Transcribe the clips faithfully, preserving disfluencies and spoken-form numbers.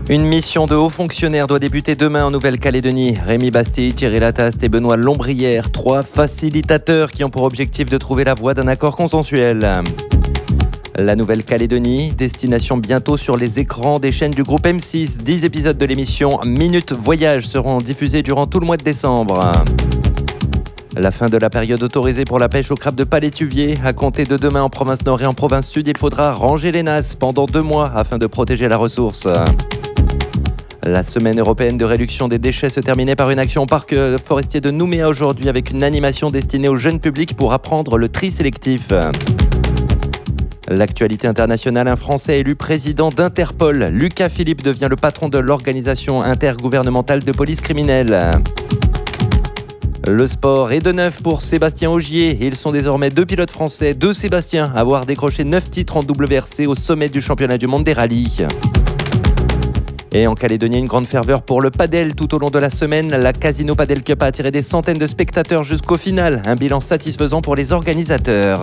Une mission de hauts fonctionnaires doit débuter demain en Nouvelle-Calédonie. Rémi Bastide, Thierry Lataste et Benoît Lombrière, trois facilitateurs qui ont pour objectif de trouver la voie d'un accord consensuel. La Nouvelle-Calédonie, destination bientôt sur les écrans des chaînes du groupe M six. dix épisodes de l'émission Minute Voyage seront diffusés durant tout le mois de décembre. La fin de la période autorisée pour la pêche au crabe de Palétuvier. À compter de demain en province nord et en province sud, il faudra ranger les nasses pendant deux mois afin de protéger la ressource. La semaine européenne de réduction des déchets se terminait par une action au parc forestier de Nouméa aujourd'hui avec une animation destinée au jeune public pour apprendre le tri sélectif. L'actualité internationale, un Français élu président d'Interpol. Lucas Philippe devient le patron de l'organisation intergouvernementale de police criminelle. Le sport est de neuf pour Sébastien Ogier. Ils sont désormais deux pilotes français, deux Sébastien, à avoir décroché neuf titres en W R C au sommet du championnat du monde des rallyes. Et en Calédonie, une grande ferveur pour le padel tout au long de la semaine. La Casino Padel Cup a attiré des centaines de spectateurs jusqu'au final. Un bilan satisfaisant pour les organisateurs.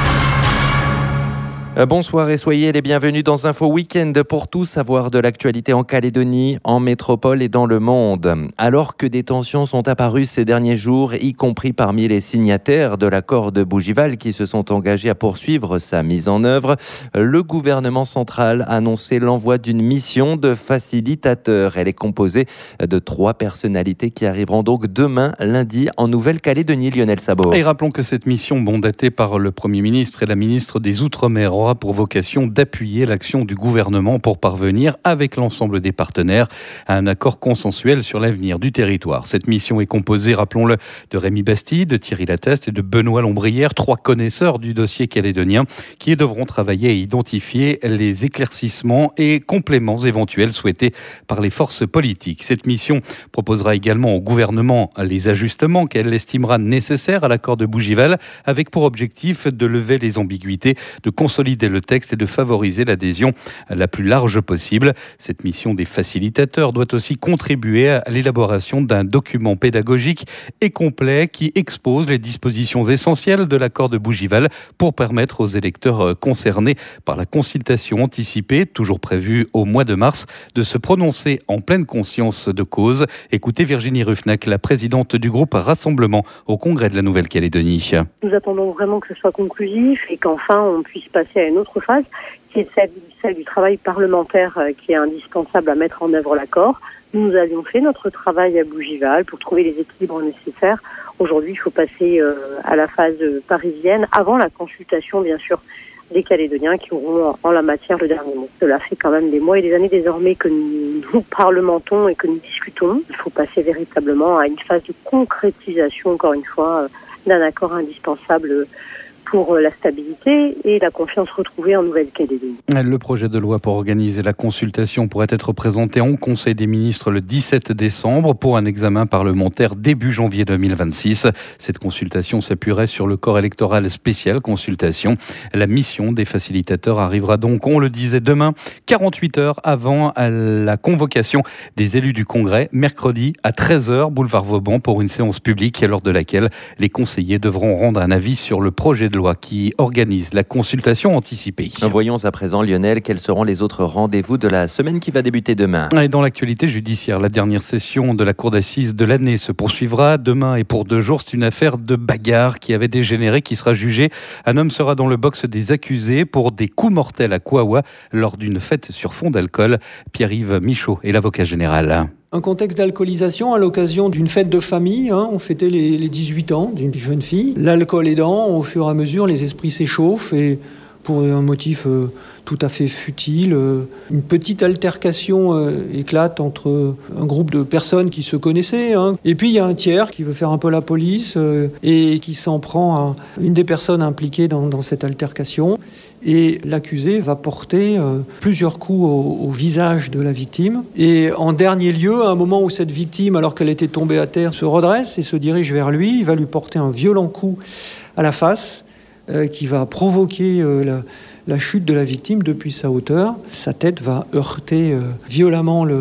Bonsoir et soyez les bienvenus dans Info Week-end pour tout savoir de l'actualité en Calédonie, en métropole et dans le monde. Alors que des tensions sont apparues ces derniers jours, y compris parmi les signataires de l'accord de Bougival qui se sont engagés à poursuivre sa mise en œuvre, le gouvernement central a annoncé l'envoi d'une mission de facilitateurs. Elle est composée de trois personnalités qui arriveront donc demain, lundi, en Nouvelle-Calédonie. Lionel Sabot. Et rappelons que cette mission, mandatée par le Premier ministre et la ministre des Outre-mer, aura pour vocation d'appuyer l'action du gouvernement pour parvenir, avec l'ensemble des partenaires, à un accord consensuel sur l'avenir du territoire. Cette mission est composée, rappelons-le, de Rémi Bastide, de Thierry Lataste et de Benoît Lombrière, trois connaisseurs du dossier calédonien, qui devront travailler à identifier les éclaircissements et compléments éventuels souhaités par les forces politiques. Cette mission proposera également au gouvernement les ajustements qu'elle estimera nécessaires à l'accord de Bougival, avec pour objectif de lever les ambiguïtés, de consolider le texte et de favoriser l'adhésion la plus large possible. Cette mission des facilitateurs doit aussi contribuer à l'élaboration d'un document pédagogique et complet qui expose les dispositions essentielles de l'accord de Bougival pour permettre aux électeurs concernés par la consultation anticipée, toujours prévue au mois de mars, de se prononcer en pleine conscience de cause. Écoutez Virginie Ruffnac, la présidente du groupe Rassemblement au Congrès de la Nouvelle-Calédonie. Nous attendons vraiment que ce soit conclusif et qu'enfin on puisse passer à une autre phase, qui est celle, celle du travail parlementaire euh, qui est indispensable à mettre en œuvre l'accord. Nous avions fait notre travail à Bougival pour trouver les équilibres nécessaires. Aujourd'hui, il faut passer euh, à la phase parisienne, avant la consultation, bien sûr, des Calédoniens qui auront en, en la matière le dernier mot. Cela fait quand même des mois et des années désormais que nous, nous parlementons et que nous discutons. Il faut passer véritablement à une phase de concrétisation, encore une fois, euh, d'un accord indispensable euh, pour la stabilité et la confiance retrouvée en Nouvelle-Calédonie. Le projet de loi pour organiser la consultation pourrait être présenté en Conseil des ministres le dix-sept décembre pour un examen parlementaire début janvier deux mille vingt-six. Cette consultation s'appuierait sur le corps électoral spécial consultation. La mission des facilitateurs arrivera donc, on le disait, demain, quarante-huit heures avant la convocation des élus du Congrès, mercredi à treize heures, boulevard Vauban, pour une séance publique lors de laquelle les conseillers devront rendre un avis sur le projet de loi qui organise la consultation anticipée. Voyons à présent, Lionel, quels seront les autres rendez-vous de la semaine qui va débuter demain. Et dans l'actualité judiciaire, la dernière session de la cour d'assises de l'année se poursuivra demain et pour deux jours. C'est une affaire de bagarre qui avait dégénéré, qui sera jugée. Un homme sera dans le box des accusés pour des coups mortels à Kouawa lors d'une fête sur fond d'alcool. Pierre-Yves Michaud est l'avocat général. Un contexte d'alcoolisation à l'occasion d'une fête de famille. Hein, on fêtait les, les dix-huit ans d'une jeune fille. L'alcool aidant, au fur et à mesure, les esprits s'échauffent et pour un motif euh, tout à fait futile, euh, une petite altercation euh, éclate entre un groupe de personnes qui se connaissaient. Hein. Et puis il y a un tiers qui veut faire un peu la police euh, et qui s'en prend à une des personnes impliquées dans, dans cette altercation. Et l'accusé va porter euh, plusieurs coups au, au visage de la victime. Et en dernier lieu, à un moment où cette victime, alors qu'elle était tombée à terre, se redresse et se dirige vers lui, il va lui porter un violent coup à la face euh, qui va provoquer euh, la, la chute de la victime depuis sa hauteur. Sa tête va heurter euh, violemment le,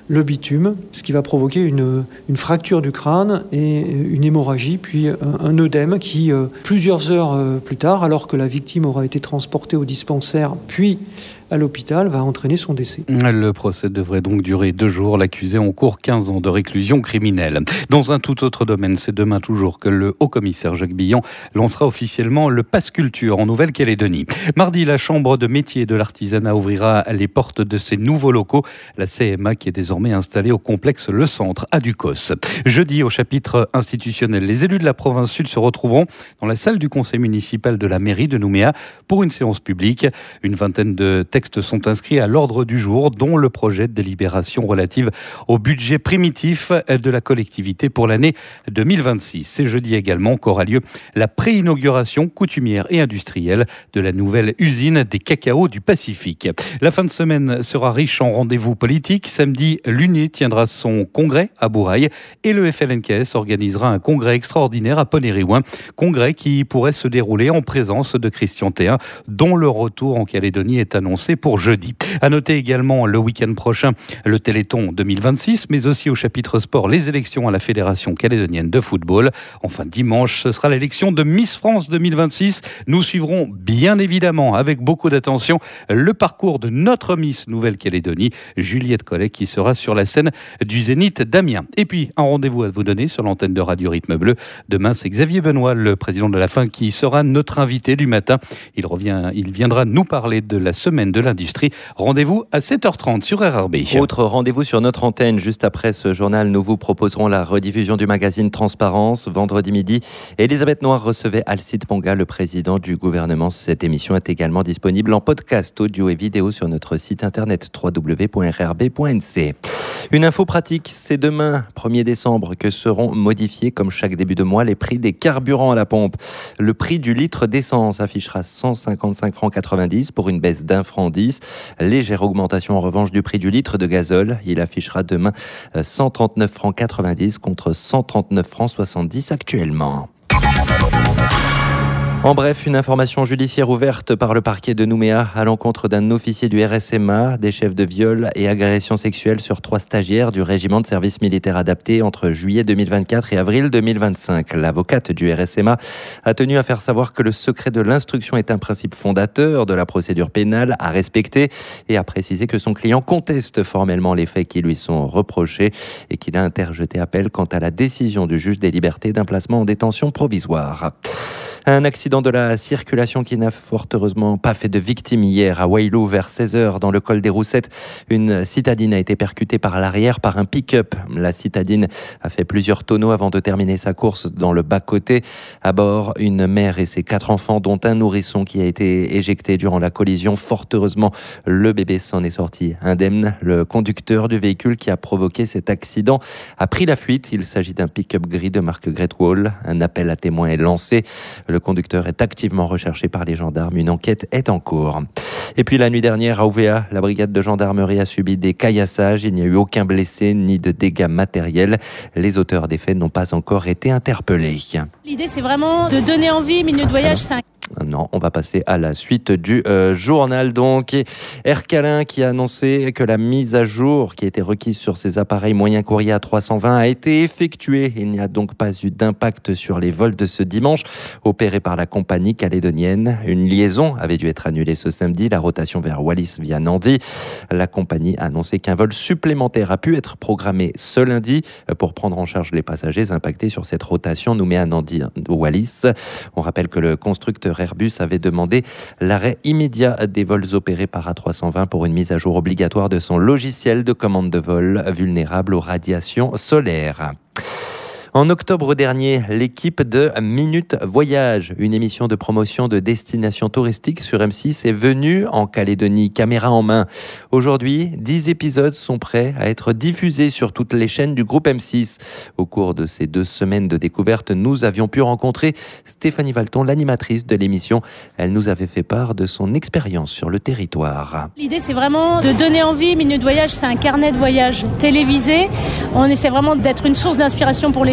le bitume, ce qui va provoquer une, une fracture du crâne et une hémorragie, puis un, un œdème qui, euh, plusieurs heures euh, plus tard, alors que la victime aura été transportée au dispensaire, puis à l'hôpital, va entraîner son décès. Le procès devrait donc durer deux jours. L'accusé encourt quinze ans de réclusion criminelle. Dans un tout autre domaine, c'est demain toujours que le haut-commissaire Jacques Billon lancera officiellement le Pass Culture en Nouvelle-Calédonie. Mardi, la Chambre de métier et de l'artisanat ouvrira les portes de ses nouveaux locaux. La C M A qui est désormais installée au complexe Le Centre à Ducos. Jeudi, au chapitre institutionnel, les élus de la province sud se retrouveront dans la salle du conseil municipal de la mairie de Nouméa pour une séance publique. Une vingtaine de textes sont inscrits à l'ordre du jour, dont le projet de délibération relative au budget primitif de la collectivité pour l'année deux mille vingt-six. C'est jeudi également qu'aura lieu la pré-inauguration coutumière et industrielle de la nouvelle usine des cacaos du Pacifique. La fin de semaine sera riche en rendez-vous politiques. Samedi, l'U N E tiendra son congrès à Bourail et le F L N K S organisera un congrès extraordinaire à Ponériouin. Congrès qui pourrait se dérouler en présence de Christian Théin, dont le retour en Calédonie est annoncé pour jeudi. À noter également le week-end prochain le Téléthon deux mille vingt-six, mais aussi au chapitre sport les élections à la Fédération calédonienne de football. Enfin, dimanche, ce sera l'élection de Miss France deux mille vingt-six. Nous suivrons bien évidemment avec beaucoup d'attention le parcours de notre Miss Nouvelle-Calédonie, Juliette Collet, qui sera sur la scène du Zénith d'Amiens. Et puis, un rendez-vous à vous donner sur l'antenne de Radio Rythme Bleu. Demain, c'est Xavier Benoît, le président de la F A N, qui sera notre invité du matin. Il revient, il viendra nous parler de la semaine de l'industrie. Rendez-vous à sept heures trente sur R R B. Autre rendez-vous sur notre antenne. Juste après ce journal, nous vous proposerons la rediffusion du magazine Transparence. Vendredi midi, Elisabeth Noir recevait Alcide Ponga, le président du gouvernement. Cette émission est également disponible en podcast audio et vidéo sur notre site internet w w w point r r b point n c. Une info pratique, c'est demain, premier décembre, que seront modifiés, comme chaque début de mois, les prix des carburants à la pompe. Le prix du litre d'essence affichera cent cinquante-cinq francs quatre-vingt-dix pour une baisse d'un franc dix. Légère augmentation en revanche du prix du litre de gazole. Il affichera demain cent trente-neuf francs quatre-vingt-dix contre cent trente-neuf francs soixante-dix actuellement. En bref, une information judiciaire ouverte par le parquet de Nouméa à l'encontre d'un officier du R S M A, des chefs de viol et agression sexuelle sur trois stagiaires du régiment de service militaire adapté entre juillet deux mille vingt-quatre et avril deux mille vingt-cinq. L'avocate du R S M A a tenu à faire savoir que le secret de l'instruction est un principe fondateur de la procédure pénale à respecter et a précisé que son client conteste formellement les faits qui lui sont reprochés et qu'il a interjeté appel quant à la décision du juge des libertés d'un placement en détention provisoire. Un accident de la circulation qui n'a fort heureusement pas fait de victime hier à Wailou vers seize heures dans le col des Roussettes. Une citadine a été percutée par l'arrière par un pick-up. La citadine a fait plusieurs tonneaux avant de terminer sa course dans le bas-côté. À bord, une mère et ses quatre enfants dont un nourrisson qui a été éjecté durant la collision. Fort heureusement, le bébé s'en est sorti indemne. Le conducteur du véhicule qui a provoqué cet accident a pris la fuite. Il s'agit d'un pick-up gris de marque Great Wall. Un appel à témoins est lancé. Le conducteur est activement recherché par les gendarmes. Une enquête est en cours. Et puis la nuit dernière, à Ouvéa, la brigade de gendarmerie a subi des caillassages. Il n'y a eu aucun blessé ni de dégâts matériels. Les auteurs des faits n'ont pas encore été interpellés. L'idée, c'est vraiment de donner envie. Minute Voyage, c'est un... Non, on va passer à la suite du euh, journal. Donc, Air Calin qui a annoncé que la mise à jour qui a été requise sur ses appareils moyens courrier A trois cent vingt a été effectuée. Il n'y a donc pas eu d'impact sur les vols de ce dimanche opérés par la compagnie calédonienne. Une liaison avait dû être annulée ce samedi, la rotation vers Wallis via Nandi. La compagnie a annoncé qu'un vol supplémentaire a pu être programmé ce lundi pour prendre en charge les passagers impactés sur cette rotation Nouméa-Nandi-Wallis. On rappelle que le constructeur Airbus avait demandé l'arrêt immédiat des vols opérés par A trois cent vingt pour une mise à jour obligatoire de son logiciel de commande de vol vulnérable aux radiations solaires. En octobre dernier, l'équipe de Minute Voyage, une émission de promotion de destinations touristiques sur M six, est venue en Calédonie, caméra en main. Aujourd'hui, dix épisodes sont prêts à être diffusés sur toutes les chaînes du groupe M six. Au cours de ces deux semaines de découverte, nous avions pu rencontrer Stéphanie Valton, l'animatrice de l'émission. Elle nous avait fait part de son expérience sur le territoire. L'idée, c'est vraiment de donner envie. Minute Voyage, c'est un carnet de voyage télévisé. On essaie vraiment d'être une source d'inspiration pour les gens.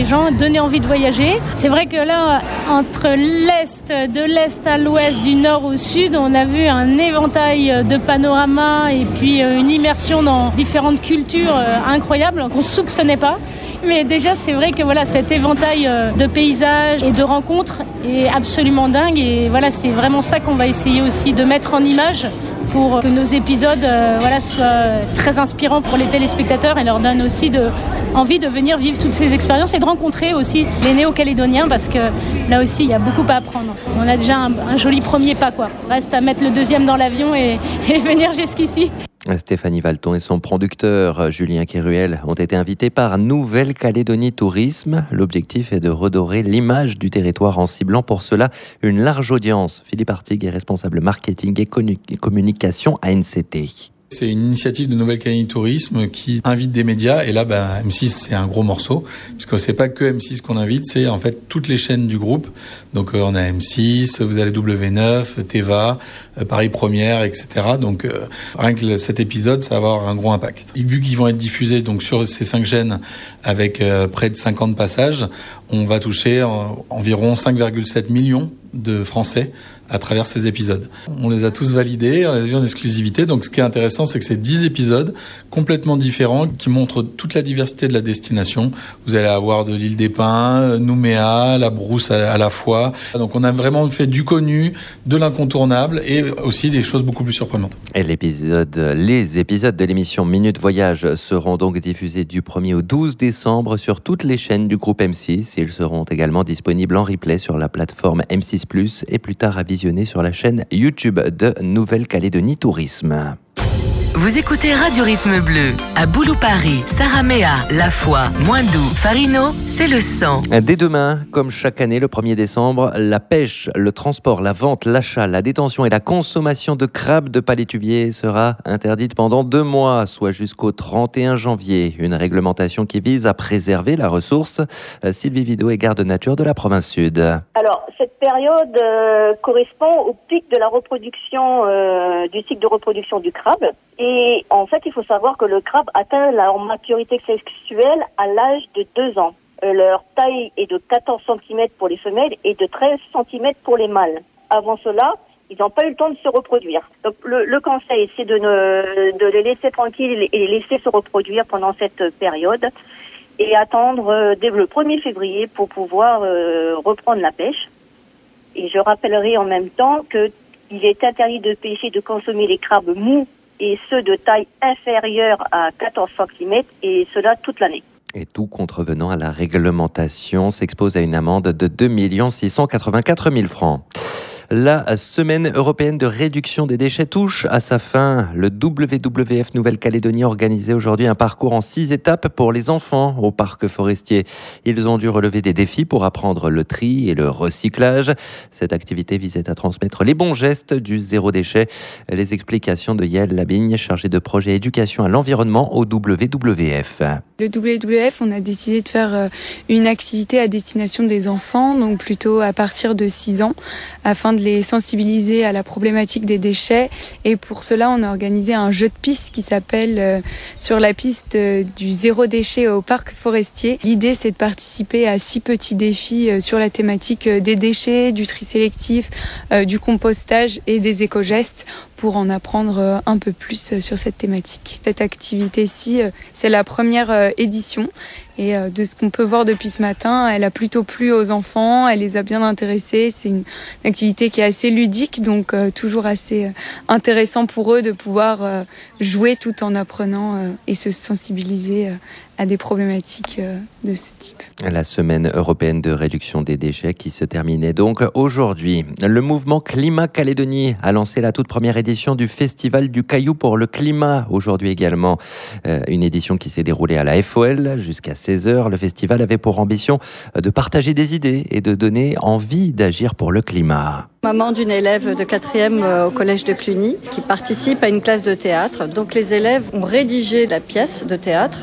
gens, donner envie de voyager. C'est vrai que là, entre l'Est, de l'Est à l'Ouest, du Nord au Sud, on a vu un éventail de panoramas et puis une immersion dans différentes cultures incroyables qu'on ne soupçonnait pas. Mais déjà, c'est vrai que voilà, cet éventail de paysages et de rencontres est absolument dingue. Et voilà, c'est vraiment ça qu'on va essayer aussi de mettre en image pour que nos épisodes euh, voilà, soient très inspirants pour les téléspectateurs et leur donnent aussi de, envie de venir vivre toutes ces expériences et de rencontrer aussi les Néo-Calédoniens parce que là aussi, il y a beaucoup à apprendre. On a déjà un, un joli premier pas, quoi. Reste à mettre le deuxième dans l'avion et, et venir jusqu'ici. Stéphanie Valton et son producteur Julien Kéruel ont été invités par Nouvelle-Calédonie Tourisme. L'objectif est de redorer l'image du territoire en ciblant pour cela une large audience. Philippe Artigue est responsable marketing et communication à N C T. C'est une initiative de Nouvelle-Calédonie Tourisme qui invite des médias. Et là, ben, M six, c'est un gros morceau. Puisque c'est pas que M six qu'on invite, c'est en fait toutes les chaînes du groupe. Donc, euh, on a M six, vous avez W neuf, T V A, euh, Paris Première, et cetera. Donc, euh, rien que cet épisode, ça va avoir un gros impact. Et vu qu'ils vont être diffusés donc sur ces cinq chaînes avec euh, près de cinquante passages, on va toucher euh, environ cinq virgule sept millions de Français à travers ces épisodes. On les a tous validés, on les a vus en exclusivité. Donc ce qui est intéressant, c'est que c'est dix épisodes complètement différents qui montrent toute la diversité de la destination. Vous allez avoir de l'île des Pins, Nouméa, la Brousse à la fois. Donc on a vraiment fait du connu, de l'incontournable et aussi des choses beaucoup plus surprenantes. Et l'épisode, les épisodes de l'émission Minute Voyage seront donc diffusés du premier au douze décembre sur toutes les chaînes du groupe M six. Ils seront également disponibles en replay sur la plateforme M six plus et plus tard à visionner sur la chaîne YouTube de Nouvelle-Calédonie Tourisme. Vous écoutez Radio Rythme Bleu. À Boulou-Paris, Saramea, La Foix, Moindou, Farino, c'est le sang. Dès demain, comme chaque année, le premier décembre, la pêche, le transport, la vente, l'achat, la détention et la consommation de crabes de palétuvier sera interdite pendant deux mois, soit jusqu'au trente et un janvier. Une réglementation qui vise à préserver la ressource. Sylvie Vido est garde nature de la province sud. Alors, cette période euh, correspond au pic de la reproduction, euh, du cycle de reproduction du crabe. Et en fait, il faut savoir que le crabe atteint leur maturité sexuelle à l'âge de deux ans. Euh, leur taille est de quatorze centimètres pour les femelles et de treize centimètres pour les mâles. Avant cela, ils n'ont pas eu le temps de se reproduire. Donc le, le conseil, c'est de, ne, de les laisser tranquilles et les laisser se reproduire pendant cette période et attendre euh, dès le premier février pour pouvoir euh, reprendre la pêche. Et je rappellerai en même temps qu'il est interdit de pêcher, de consommer les crabes mous et ceux de taille inférieure à quatorze centimètres, et cela toute l'année. Et tout contrevenant à la réglementation s'expose à une amende de deux millions six cent quatre-vingt-quatre mille francs. La semaine européenne de réduction des déchets touche à sa fin. Le W W F Nouvelle-Calédonie organisait aujourd'hui un parcours en six étapes pour les enfants au parc forestier. Ils ont dû relever des défis pour apprendre le tri et le recyclage. Cette activité visait à transmettre les bons gestes du zéro déchet. Les explications de Yael Labigne, chargée de projet éducation à l'environnement au W W F. Le W W F, on a décidé de faire une activité à destination des enfants, donc plutôt à partir de six ans, afin de les sensibiliser à la problématique des déchets. Et pour cela, on a organisé un jeu de piste qui s'appelle euh, Sur la piste euh, du zéro déchet au parc forestier. L'idée, c'est de participer à six petits défis euh, sur la thématique euh, des déchets, du tri sélectif, euh, du compostage et des éco-gestes pour en apprendre euh, un peu plus euh, sur cette thématique. Cette activité-ci, euh, c'est la première euh, édition. Et de ce qu'on peut voir depuis ce matin, elle a plutôt plu aux enfants, elle les a bien intéressés. C'est une activité qui est assez ludique, donc euh, toujours assez euh, intéressant pour eux de pouvoir euh, jouer tout en apprenant euh, et se sensibiliser euh, à des problématiques euh, de ce type. La semaine européenne de réduction des déchets qui se terminait donc aujourd'hui. Le mouvement Climat Calédonie a lancé la toute première édition du Festival du Caillou pour le climat. Aujourd'hui également, euh, une édition qui s'est déroulée à la F O L jusqu'à seize heures. Le festival avait pour ambition de partager des idées et de donner envie d'agir pour le climat. Maman d'une élève de quatrième au collège de Cluny qui participe à une classe de théâtre. Donc les élèves ont rédigé la pièce de théâtre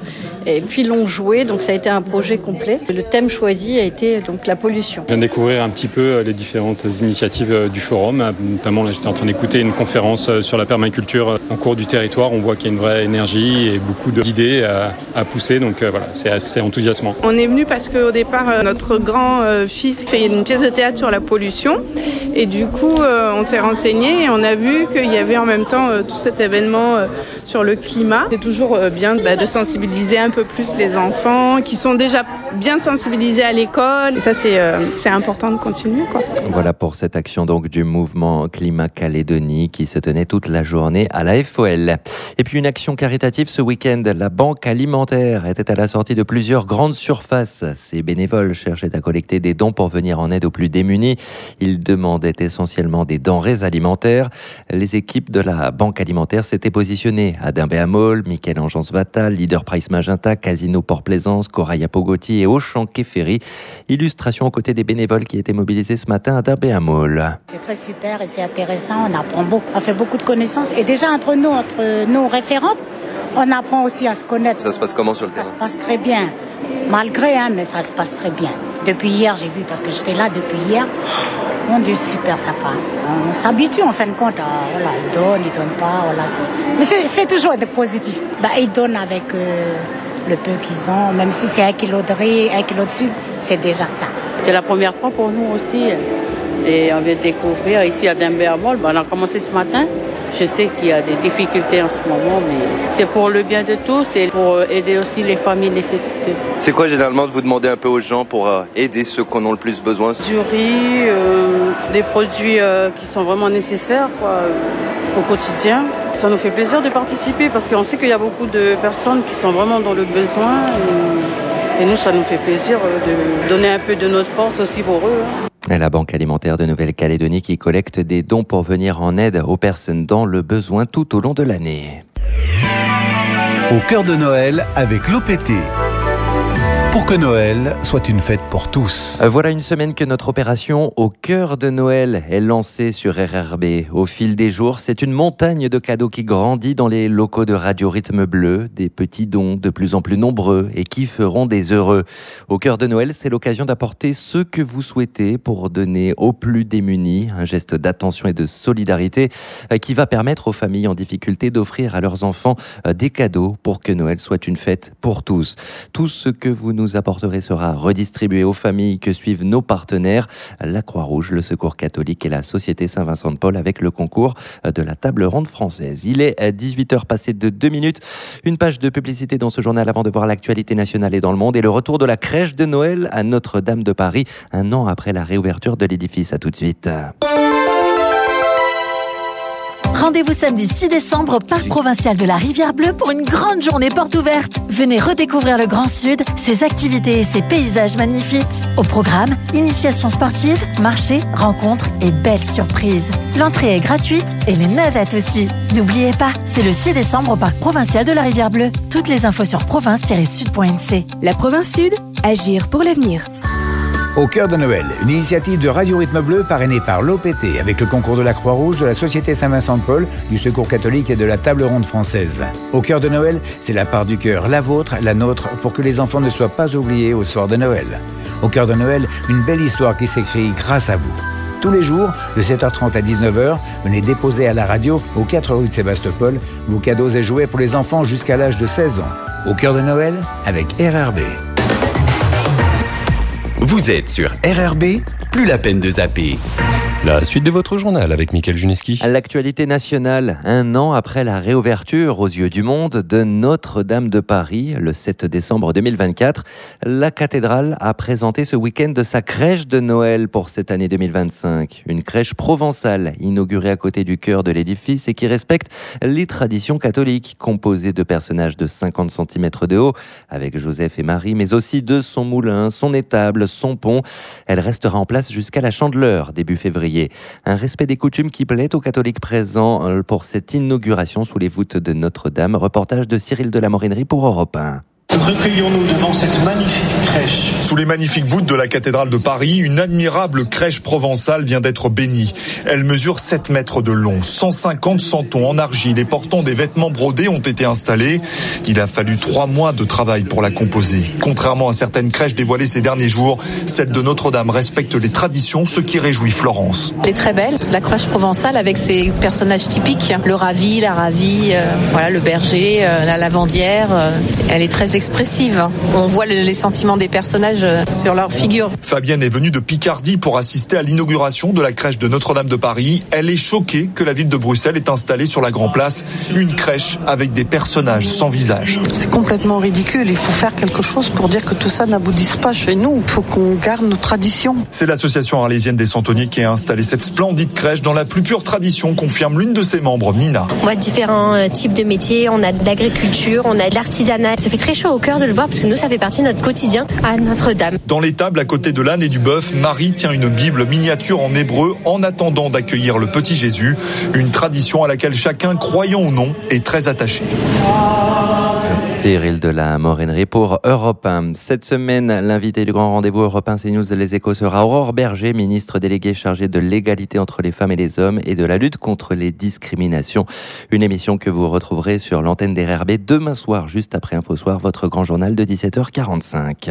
et puis l'ont joué, donc ça a été un projet complet. Le thème choisi a été donc la pollution. Je viens de découvrir un petit peu les différentes initiatives du forum, notamment là j'étais en train d'écouter une conférence sur la permaculture en cours du territoire. On voit qu'il y a une vraie énergie et beaucoup d'idées à, à pousser, donc voilà, c'est assez enthousiasmant. On est venu parce qu'au départ notre grand-fils fait une pièce de théâtre sur la pollution et du coup on s'est renseigné et on a vu qu'il y avait en même temps tout cet événement sur le climat. C'est toujours bien de sensibiliser un peu plus les enfants qui sont déjà bien sensibilisés à l'école. Et ça, c'est, euh, c'est important de continuer, quoi. Voilà pour cette action donc du mouvement Climat Calédonie qui se tenait toute la journée à la F O L. Et puis une action caritative ce week-end. La Banque Alimentaire était à la sortie de plusieurs grandes surfaces. Ces bénévoles cherchaient à collecter des dons pour venir en aide aux plus démunis. Ils demandaient essentiellement des denrées alimentaires. Les équipes de la Banque Alimentaire s'étaient positionnées à Dimbéa-Mole, Michel-Engeance Vatal, Leader Price Magenta, Casino Port-Plaisance, Coraya Pogoti et Auchan Quai-Ferry. Illustration aux côtés des bénévoles qui étaient mobilisés ce matin à Dimbéa-Mole. C'est très super et c'est intéressant. On apprend beaucoup, on fait beaucoup de connaissances. Et déjà entre nous, entre nos référentes, on apprend aussi à se connaître. Ça se passe comment sur le terrain ? Ça se passe très bien. Malgré, hein, mais ça se passe très bien. Depuis hier, j'ai vu, parce que j'étais là depuis hier. Mon Dieu, super sympa. On s'habitue en fin de compte. À, voilà, ils donnent, ils donnent pas. Voilà, c'est... Mais c'est, c'est toujours de positif. Bah, ils donnent avec euh, le peu qu'ils ont. Même si c'est un kilo de riz, un kilo de sucre, c'est déjà ça. C'est la première fois pour nous aussi. Et on vient découvrir ici à Dimbéa-Mole. Bah, on a commencé ce matin. Je sais qu'il y a des difficultés en ce moment, mais c'est pour le bien de tous et pour aider aussi les familles nécessitées. C'est quoi généralement de vous demander un peu aux gens pour aider ceux qui en ont le plus besoin ? Du riz, euh, des produits euh, qui sont vraiment nécessaires quoi, euh, au quotidien. Ça nous fait plaisir de participer parce qu'on sait qu'il y a beaucoup de personnes qui sont vraiment dans le besoin. Et, et nous, ça nous fait plaisir de donner un peu de notre force aussi pour eux. Hein. La Banque Alimentaire de Nouvelle-Calédonie qui collecte des dons pour venir en aide aux personnes dans le besoin tout au long de l'année. Au cœur de Noël avec l'O P T. Pour que Noël soit une fête pour tous. Voilà une semaine que notre opération Au cœur de Noël est lancée sur R R B. Au fil des jours, c'est une montagne de cadeaux qui grandit dans les locaux de Radio Rythme Bleu. Des petits dons de plus en plus nombreux et qui feront des heureux. Au cœur de Noël, c'est l'occasion d'apporter ce que vous souhaitez pour donner aux plus démunis. Un geste d'attention et de solidarité qui va permettre aux familles en difficulté d'offrir à leurs enfants des cadeaux pour que Noël soit une fête pour tous. Tout ce que vous nous apporterez sera redistribué aux familles que suivent nos partenaires, la Croix-Rouge, le Secours catholique et la Société Saint-Vincent-de-Paul avec le concours de la table ronde française. Il est à dix-huit heures passées de deux minutes. Une page de publicité dans ce journal avant de voir l'actualité nationale et dans le monde et le retour de la crèche de Noël à Notre-Dame de Paris, un an après la réouverture de l'édifice. À tout de suite. Rendez-vous samedi six décembre au Parc Provincial de la Rivière Bleue pour une grande journée porte ouverte. Venez redécouvrir le Grand Sud, ses activités et ses paysages magnifiques. Au programme, initiation sportive, marché, rencontres et belles surprises. L'entrée est gratuite et les navettes aussi. N'oubliez pas, c'est le six décembre au Parc Provincial de la Rivière Bleue. Toutes les infos sur province tiret sud point n c. La Province Sud, agir pour l'avenir. Au cœur de Noël, une initiative de Radio Rythme Bleu parrainée par l'O P T avec le concours de la Croix-Rouge, de la Société Saint-Vincent-de-Paul, du Secours catholique et de la Table ronde française. Au cœur de Noël, c'est la part du cœur, la vôtre, la nôtre, pour que les enfants ne soient pas oubliés au soir de Noël. Au cœur de Noël, une belle histoire qui s'écrit grâce à vous. Tous les jours, de sept heures trente à dix-neuf heures, venez déposer à la radio, aux quatre rue de Sébastopol, vos cadeaux et jouets pour les enfants jusqu'à l'âge de seize ans. Au cœur de Noël, avec R R B. Vous êtes sur R R B, plus la peine de zapper. La suite de votre journal avec Mickaël Juneski. L'actualité nationale, un an après la réouverture aux yeux du monde de Notre-Dame de Paris, le sept décembre deux mille vingt-quatre, la cathédrale a présenté ce week-end de sa crèche de Noël pour cette année deux mille vingt-cinq. Une crèche provençale inaugurée à côté du cœur de l'édifice et qui respecte les traditions catholiques, composée de personnages de cinquante centimètres de haut, avec Joseph et Marie, mais aussi de son moulin, son étable, son pont. Elle restera en place jusqu'à la Chandeleur, début février. Un respect des coutumes qui plaît aux catholiques présents pour cette inauguration sous les voûtes de Notre-Dame. Reportage de Cyril de la Morinerie pour Europe un. Recueillons-nous devant cette magnifique crèche. Sous les magnifiques voûtes de la cathédrale de Paris, une admirable crèche provençale vient d'être bénie. Elle mesure sept mètres de long, cent cinquante santons en argile et portant des vêtements brodés ont été installés. Il a fallu trois mois de travail pour la composer. Contrairement à certaines crèches dévoilées ces derniers jours, celle de Notre-Dame respecte les traditions, ce qui réjouit Florence. Elle est très belle, c'est la crèche provençale avec ses personnages typiques, le ravi, la ravie, euh, voilà, le berger, euh, la lavandière. Euh, elle est très expressive. On voit le, les sentiments des personnages euh, sur leur figure. Fabienne est venue de Picardie pour assister à l'inauguration de la crèche de Notre-Dame de Paris. Elle est choquée que la ville de Bruxelles ait installé sur la Grand Place une crèche avec des personnages sans visage. C'est complètement ridicule. Il faut faire quelque chose pour dire que tout ça n'aboutisse pas chez nous. Il faut qu'on garde nos traditions. C'est l'association arlésienne des centeniers qui a installé cette splendide crèche dans la plus pure tradition, confirme l'une de ses membres, Nina. On voit différents types de métiers. On a de l'agriculture, on a de l'artisanat. Ça fait très chaud au cœur de le voir parce que nous, ça fait partie de notre quotidien à Notre-Dame. Dans l'étable, à côté de l'âne et du bœuf, Marie tient une Bible miniature en hébreu en attendant d'accueillir le petit Jésus. Une tradition à laquelle chacun, croyant ou non, est très attaché. Cyril de la Morinerie pour Europe un. Cette semaine, l'invité du grand rendez-vous Europe un CNews Les Échos sera Aurore Berger, ministre déléguée chargée de l'égalité entre les femmes et les hommes et de la lutte contre les discriminations. Une émission que vous retrouverez sur l'antenne des R R B demain soir, juste après Infosoir, votre grand journal de dix-sept heures quarante-cinq.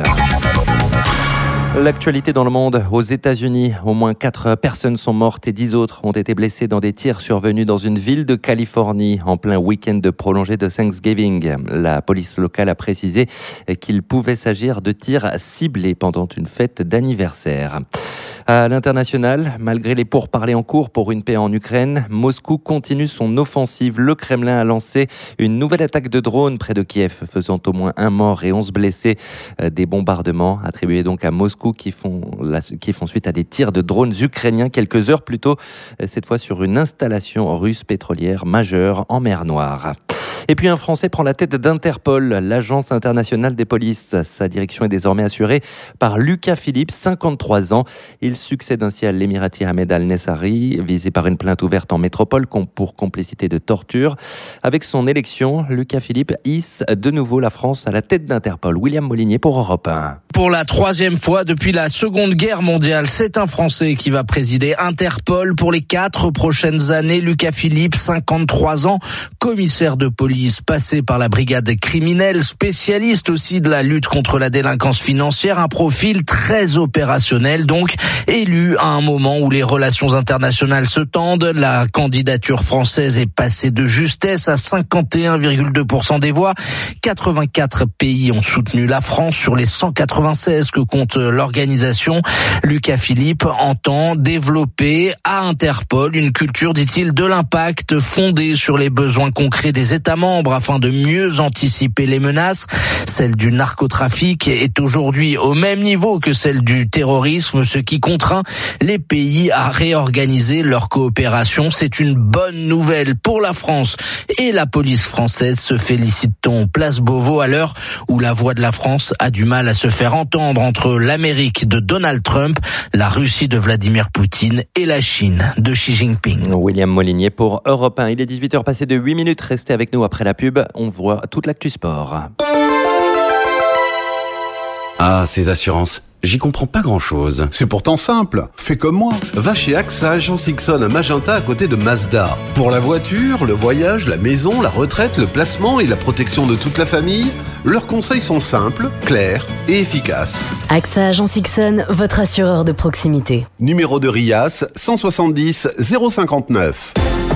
L'actualité dans le monde. Aux États-Unis, au moins quatre personnes sont mortes et dix autres ont été blessées dans des tirs survenus dans une ville de Californie en plein week-end de prolongé de Thanksgiving. La police locale a précisé qu'il pouvait s'agir de tirs ciblés pendant une fête d'anniversaire. À l'international, malgré les pourparlers en cours pour une paix en Ukraine, Moscou continue son offensive. Le Kremlin a lancé une nouvelle attaque de drones près de Kiev, faisant au moins un mort et onze blessés. Des bombardements attribués donc à Moscou qui font, qui font suite à des tirs de drones ukrainiens quelques heures plus tôt, cette fois sur une installation russe pétrolière majeure en mer Noire. Et puis un Français prend la tête d'Interpol, l'agence internationale des polices. Sa direction est désormais assurée par Lucas Philippe, cinquante-trois ans. Il succède ainsi à l'Émirati Ahmed Al-Nessari, visé par une plainte ouverte en métropole pour complicité de torture. Avec son élection, Lucas Philippe hisse de nouveau la France à la tête d'Interpol. William Molinier pour Europe un. Pour la troisième fois depuis la Seconde Guerre mondiale, c'est un Français qui va présider Interpol pour les quatre prochaines années. Lucas Philippe, cinquante-trois ans, commissaire de police, passé par la brigade criminelle, spécialiste aussi de la lutte contre la délinquance financière, un profil très opérationnel, donc élu à un moment où les relations internationales se tendent. La candidature française est passée de justesse à cinquante et un virgule deux pour cent des voix. quatre-vingt-quatre pays ont soutenu la France sur les cent quatre-vingt-seize que compte l'organisation. Lucas Philippe entend développer à Interpol une culture, dit-il, de l'impact fondée sur les besoins concrets des États membres afin de mieux anticiper les menaces. Celle du narcotrafic est aujourd'hui au même niveau que celle du terrorisme, ce qui contraint les pays à réorganiser leur coopération. C'est une bonne nouvelle pour la France et la police française, se félicite-t-on. Place Beauvau à l'heure où la voix de la France a du mal à se faire entendre entre l'Amérique de Donald Trump, la Russie de Vladimir Poutine et la Chine de Xi Jinping. William Molinier pour Europe un. Il est dix-huit heures passées de huit minutes. Restez avec nous après la pub. On voit toute l'actu sport. Ah, ces assurances. J'y comprends pas grand-chose. C'est pourtant simple. Fais comme moi. Va chez AXA Agence Ixon à Magenta à côté de Mazda. Pour la voiture, le voyage, la maison, la retraite, le placement et la protection de toute la famille, leurs conseils sont simples, clairs et efficaces. AXA Agence Ixon, votre assureur de proximité. Numéro de RIAS cent soixante-dix zéro cinquante-neuf.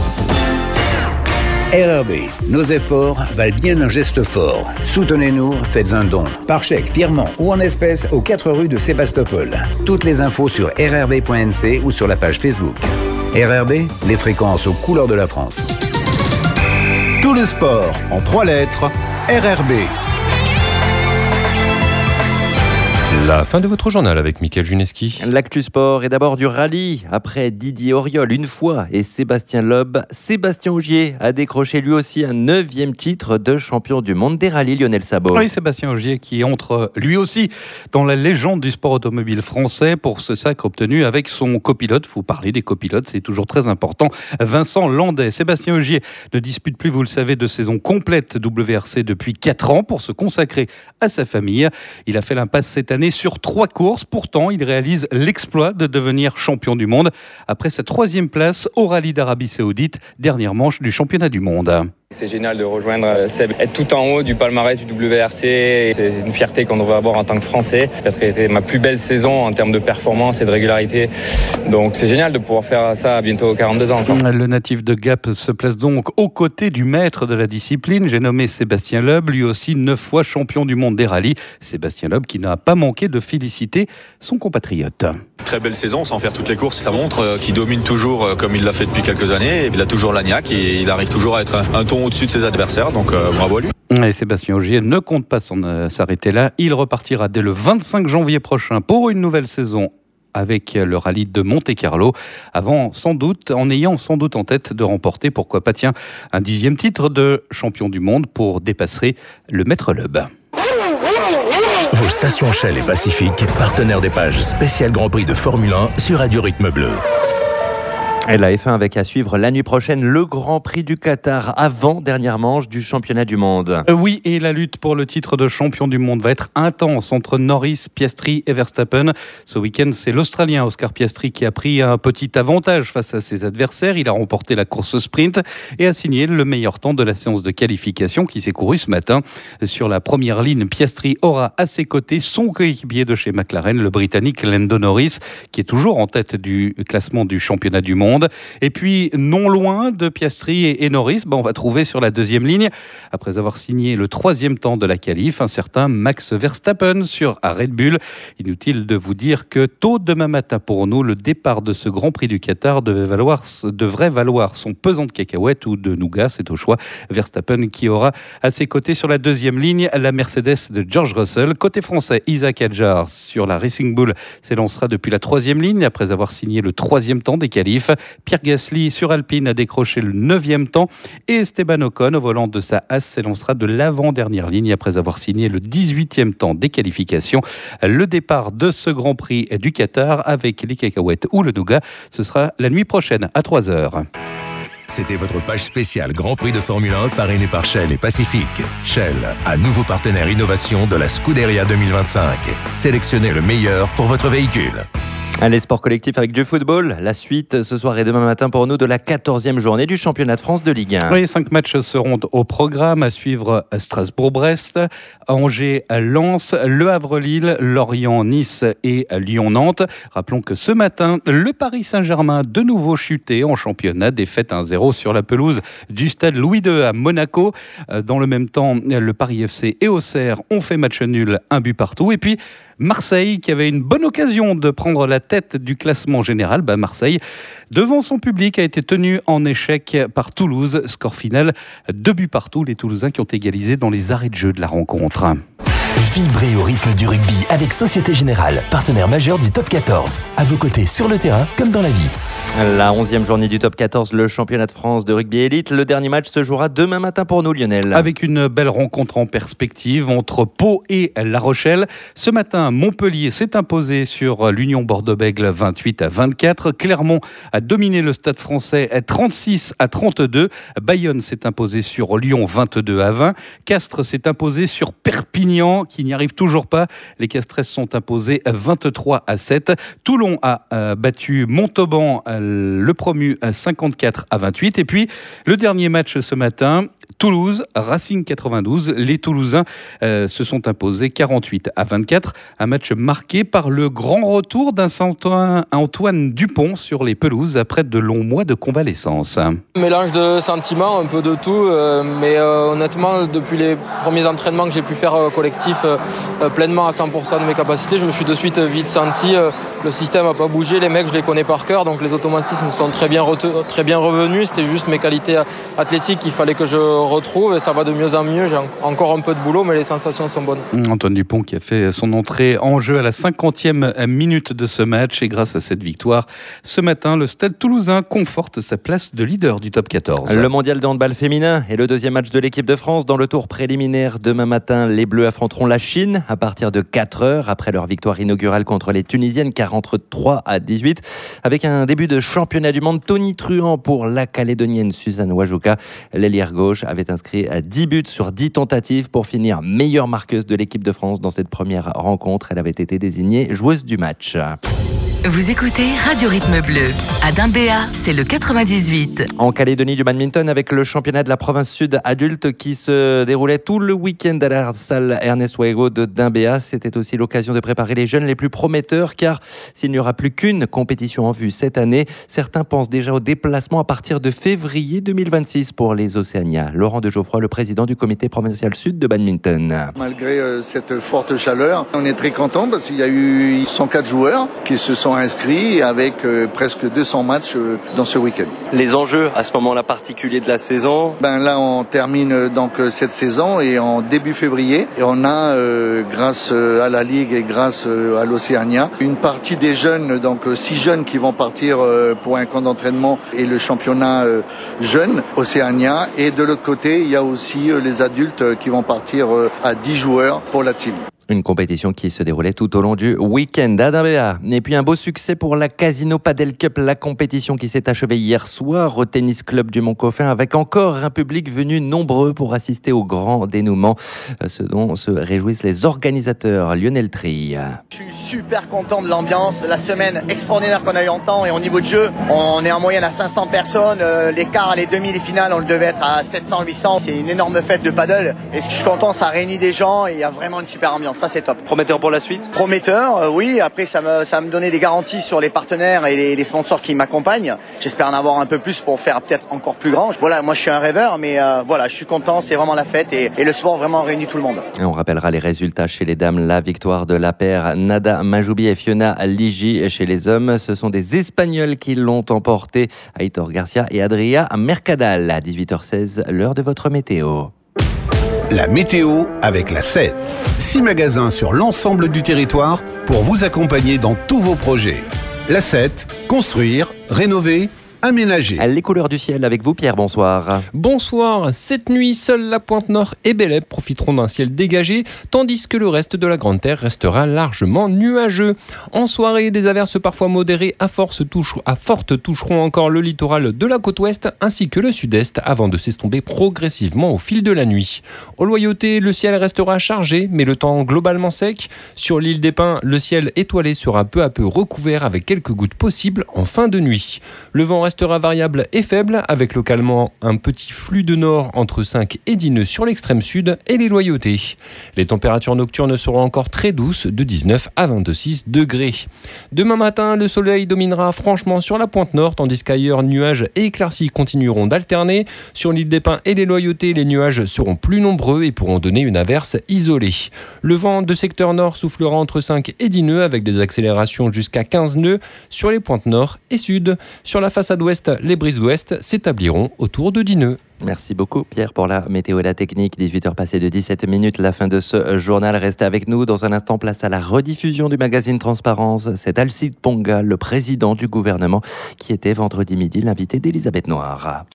R R B, nos efforts valent bien un geste fort. Soutenez-nous, faites un don. Par chèque, virement ou en espèces aux quatre rues de Sébastopol. Toutes les infos sur r r b point n c ou sur la page Facebook. R R B, les fréquences aux couleurs de la France. Tous les sports en trois lettres, R R B. La fin de votre journal avec Mickaël Juneski. L'actu sport est d'abord du rallye. Après Didier Auriol une fois et Sébastien Loeb, Sébastien Ogier a décroché lui aussi un neuvième titre de champion du monde des rallyes. Lionel Sabot. Oui, Sébastien Ogier qui entre lui aussi dans la légende du sport automobile français pour ce sacre obtenu avec son copilote. Il faut parler des copilotes, c'est toujours très important. Vincent Landais. Sébastien Ogier ne dispute plus, vous le savez, de saison complète W R C depuis quatre ans pour se consacrer à sa famille. Il a fait l'impasse cette année sur trois courses. Pourtant, il réalise l'exploit de devenir champion du monde après sa troisième place au rallye d'Arabie Saoudite, dernière manche du championnat du monde. C'est génial de rejoindre Seb, être tout en haut du palmarès du W R C. C'est une fierté qu'on devrait avoir en tant que Français. Peut-être été ma plus belle saison en termes de performance et de régularité. Donc c'est génial de pouvoir faire ça à bientôt quarante-deux ans. Quoi. Le natif de Gap se place donc aux côtés du maître de la discipline. J'ai nommé Sébastien Loeb, lui aussi neuf fois champion du monde des rallyes. Sébastien Loeb qui n'a pas manqué de féliciter son compatriote. Très belle saison sans faire toutes les courses. Ça montre qu'il domine toujours comme il l'a fait depuis quelques années. Il a toujours la niaque et il arrive toujours à être un ton au-dessus de ses adversaires. Donc euh, bravo à lui. Et Sébastien Ogier ne compte pas s'en, euh, s'arrêter là. Il repartira dès le vingt-cinq janvier prochain pour une nouvelle saison avec le rallye de Monte-Carlo, avant sans doute, en ayant sans doute en tête de remporter, pourquoi pas, tiens, un dixième titre de champion du monde pour dépasser le maître Loeb. Vos stations Shell et Pacifique, partenaires des pages spéciales Grand Prix de Formule un sur Radio Rythme Bleu. Et la F un avec à suivre la nuit prochaine le Grand Prix du Qatar, avant dernière manche du championnat du monde. Euh, oui, et la lutte pour le titre de champion du monde va être intense entre Norris, Piastri et Verstappen. Ce week-end, c'est l'Australien Oscar Piastri qui a pris un petit avantage face à ses adversaires. Il a remporté la course sprint et a signé le meilleur temps de la séance de qualification qui s'est courue ce matin. Sur la première ligne, Piastri aura à ses côtés son coéquipier de chez McLaren, le Britannique Lando Norris, qui est toujours en tête du classement du championnat du monde. Et puis, non loin de Piastri et Norris, ben on va trouver sur la deuxième ligne, après avoir signé le troisième temps de la qualif, un certain Max Verstappen sur Red Bull. Inutile de vous dire que tôt demain matin pour nous, le départ de ce Grand Prix du Qatar devait valoir, devrait valoir son pesant de cacahuètes ou de nougat, c'est au choix. Verstappen qui aura à ses côtés sur la deuxième ligne la Mercedes de George Russell. Côté français, Isaac Hadjar sur la Racing Bull s'élancera depuis la troisième ligne après avoir signé le troisième temps des qualifs. Pierre Gasly sur Alpine a décroché le neuvième temps et Esteban Ocon au volant de sa Haas s'élancera de l'avant-dernière ligne après avoir signé le dix-huitième temps des qualifications. Le départ de ce Grand Prix du Qatar avec les cacahuètes ou le nougat, ce sera la nuit prochaine à trois heures. C'était votre page spéciale Grand Prix de Formule un parrainée par Shell et Pacifique. Shell, un nouveau partenaire innovation de la Scuderia deux mille vingt-cinq. Sélectionnez le meilleur pour votre véhicule. Allez, sport collectif avec du football. La suite ce soir et demain matin pour nous de la quatorzième journée du championnat de France de Ligue un. Oui, cinq matchs seront au programme à suivre Strasbourg-Brest, Angers-Lens, Le Havre-Lille, Lorient-Nice et Lyon-Nantes. Rappelons que ce matin, le Paris Saint-Germain de nouveau chuté en championnat, défaite un zéro sur la pelouse du stade Louis deux à Monaco. Dans le même temps, le Paris F C et Auxerre ont fait match nul, un but partout. Et puis Marseille, qui avait une bonne occasion de prendre la tête du classement général, bah Marseille, devant son public, a été tenu en échec par Toulouse. Score final, deux buts partout. Les Toulousains qui ont égalisé dans les arrêts de jeu de la rencontre. Vibrez au rythme du rugby avec Société Générale, partenaire majeur du Top quatorze. À vos côtés sur le terrain comme dans la vie. La onzième journée du Top quatorze, le championnat de France de rugby élite. Le dernier match se jouera demain matin pour nous, Lionel. Avec une belle rencontre en perspective entre Pau et La Rochelle. Ce matin, Montpellier s'est imposé sur l'Union Bordeaux-Bègles vingt-huit à vingt-quatre. Clermont a dominé le Stade français trente-six à trente-deux. Bayonne s'est imposé sur Lyon vingt-deux à vingt. Castres s'est imposé sur Perpignan, qui n'y arrive toujours pas. Les Castres sont imposés vingt-trois à sept. Toulon a euh, battu Montauban, euh, le promu, à cinquante-quatre à vingt-huit. Et puis, le dernier match ce matin, Toulouse, Racing quatre-vingt-douze. Les Toulousains euh, se sont imposés quarante-huit à vingt-quatre. Un match marqué par le grand retour d'un Antoine, Antoine Dupont sur les pelouses après de longs mois de convalescence. Mélange de sentiments, un peu de tout. Euh, mais euh, honnêtement, depuis les premiers entraînements que j'ai pu faire euh, collectif euh, euh, pleinement à cent pour cent de mes capacités, je me suis de suite vite senti. Euh, le système n'a pas bougé. Les mecs, je les connais par cœur. Donc les automatismes sont très bien, re- très bien revenus. C'était juste mes qualités athlétiques qu'il fallait que je retrouve et ça va de mieux en mieux. J'ai encore un peu de boulot, mais les sensations sont bonnes. Antoine Dupont qui a fait son entrée en jeu à la cinquantième minute de ce match. Et grâce à cette victoire, ce matin, le Stade Toulousain conforte sa place de leader du top quatorze. Le mondial de handball féminin et le deuxième match de l'équipe de France dans le tour préliminaire. Demain matin, les Bleus affronteront la Chine à partir de quatre heures après leur victoire inaugurale contre les Tunisiennes quarante-trois à dix-huit. Avec un début de championnat du monde tonitruant pour la Calédonienne Suzanne Wajuka. L'ailière gauche avait inscrit dix buts sur dix tentatives pour finir meilleure marqueuse de l'équipe de France dans cette première rencontre. Elle avait été désignée joueuse du match. Vous écoutez Radio Rythme Bleu. À Dimbéa, c'est le quatre-vingt-dix-huit. En Calédonie du badminton, avec le championnat de la province sud adulte qui se déroulait tout le week-end à la salle Ernest Weigel de Dimbéa. C'était aussi l'occasion de préparer les jeunes les plus prometteurs, car s'il n'y aura plus qu'une compétition en vue cette année, certains pensent déjà au déplacement à partir de février deux mille vingt-six pour les Océaniens. Laurent de Geoffroy, le président du comité provincial sud de badminton. Malgré euh, cette forte chaleur, on est très content parce qu'il y a eu cent quatre joueurs qui se sont inscrits avec euh, presque deux cents matchs euh, dans ce week-end. Les enjeux à ce moment-là particulier de la saison? Ben là, on termine euh, donc euh, cette saison et en début février, et on a, euh, grâce euh, à la Ligue et grâce euh, à l'Océania, une partie des jeunes, donc euh, six jeunes qui vont partir euh, pour un camp d'entraînement et le championnat euh, jeune Océania. Et de l'autre côté, il y a aussi euh, les adultes euh, qui vont partir euh, à dix joueurs pour la team. Une compétition qui se déroulait tout au long du week-end à Dimbéa. Et puis un beau succès pour la Casino Padel Cup, la compétition qui s'est achevée hier soir au Tennis Club du Mont-Coffin, avec encore un public venu nombreux pour assister au grand dénouement, ce dont se réjouissent les organisateurs. Lionel Tri. Je suis super content de l'ambiance, la semaine extraordinaire qu'on a eu en temps, et au niveau de jeu, on est en moyenne à cinq cents personnes, les quarts, les demi, les finales, on le devait être à sept cents, huit cents. C'est une énorme fête de paddle, et ce que je suis content, ça réunit des gens et il y a vraiment une super ambiance. Ça, c'est top. Prometteur pour la suite? Prometteur, euh, oui. Après, ça me, ça va me donner des garanties sur les partenaires et les, les sponsors qui m'accompagnent. J'espère en avoir un peu plus pour faire peut-être encore plus grand. Voilà, moi je suis un rêveur, mais euh, voilà, je suis content. C'est vraiment la fête et, et le sport vraiment réunit tout le monde. Et on rappellera les résultats chez les dames. La victoire de la paire Nada Majoubi et Fiona Ligi. Chez les hommes, ce sont des Espagnols qui l'ont emporté. Aitor Garcia et Adria Mercadal. À dix-huit heures seize, l'heure de votre météo. La météo avec la sept. Six magasins sur l'ensemble du territoire pour vous accompagner dans tous vos projets. La sept, construire, rénover, aménager. Les couleurs du ciel avec vous, Pierre, bonsoir. Bonsoir. Cette nuit, seule la pointe nord et Bélep profiteront d'un ciel dégagé, tandis que le reste de la Grande Terre restera largement nuageux. En soirée, des averses parfois modérées à, force touche, à forte toucheront encore le littoral de la côte ouest ainsi que le sud-est avant de s'estomper progressivement au fil de la nuit. Au Loyauté, le ciel restera chargé, mais le temps globalement sec. Sur l'île des Pins, le ciel étoilé sera peu à peu recouvert avec quelques gouttes possibles en fin de nuit. Le vent restera variable et faible, avec localement un petit flux de nord entre cinq et dix nœuds sur l'extrême sud et les Loyautés. Les températures nocturnes seront encore très douces, de dix-neuf à vingt-six degrés. Demain matin, le soleil dominera franchement sur la pointe nord, tandis qu'ailleurs, nuages et éclaircies continueront d'alterner. Sur l'île des Pins et les Loyautés, les nuages seront plus nombreux et pourront donner une averse isolée. Le vent de secteur nord soufflera entre cinq et dix nœuds, avec des accélérations jusqu'à quinze nœuds sur les pointes nord et sud. Sur la façade ouest, les brises ouest s'établiront autour de dix nœuds. Merci beaucoup, Pierre, pour la météo et la technique. dix-huit heures passées de dix-sept minutes, la fin de ce journal. Restez avec nous. Dans un instant, place à la rediffusion du magazine Transparence. C'est Alcide Ponga, le président du gouvernement, qui était vendredi midi l'invité d'Elisabeth Noir.